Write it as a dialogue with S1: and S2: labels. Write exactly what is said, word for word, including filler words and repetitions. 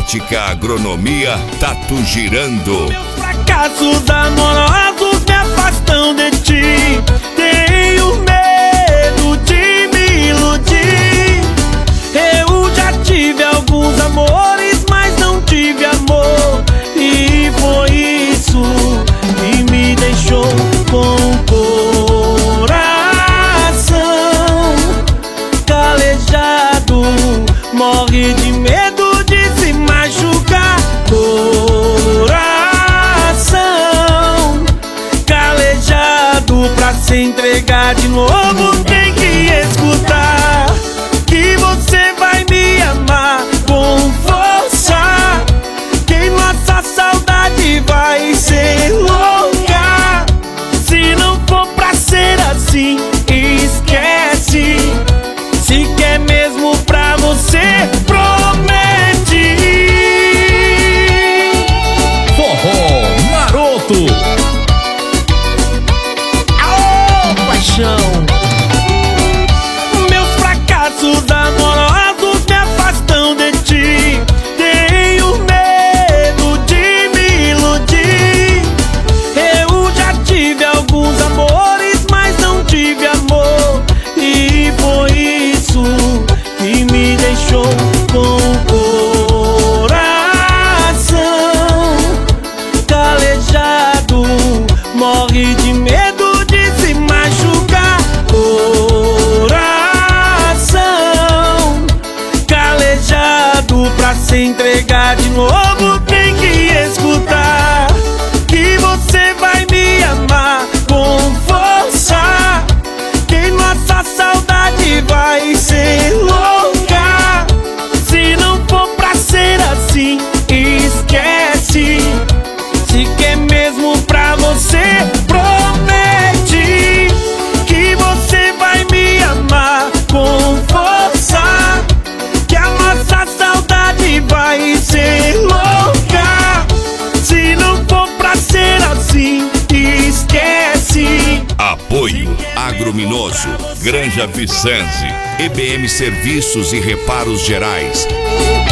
S1: Ótica Agronomia Tatu Girando.
S2: Meus fracassos amorosos me afastam de ti. Tenho medo de me iludir. Eu já tive alguns amores, mas não tive amor. E foi isso que me deixou com o coração calejado. Morre de medo de se machucar. Coração calejado, pra se entregar de novo tem que escutar que você vai me amar com força, que nossa saudade vai ser louca. Se não for pra ser assim, esquece. Se quer mesmo pra você, promete.
S3: Forró Maroto.
S2: Aô, paixão. Meus fracassos amorosos me afastam de ti. Tenho medo de me iludir. Eu já tive alguns amores, mas não tive amor. E foi isso que me deixou com o coração calejado. Morre de medo de se machucar. Coração calejado, pra se entregar de novo tem que escutar que você vai me amar com força, que nossa saudade vai ser louca. Se não for pra ser assim, esquece. Se quer mesmo pra você, promete que você vai me amar com força, que a nossa saudade vai ser louca. Se não for pra ser assim, esquece.
S1: Apoio Agrominoso, Granja Vicente, E B M Serviços e Reparos Gerais.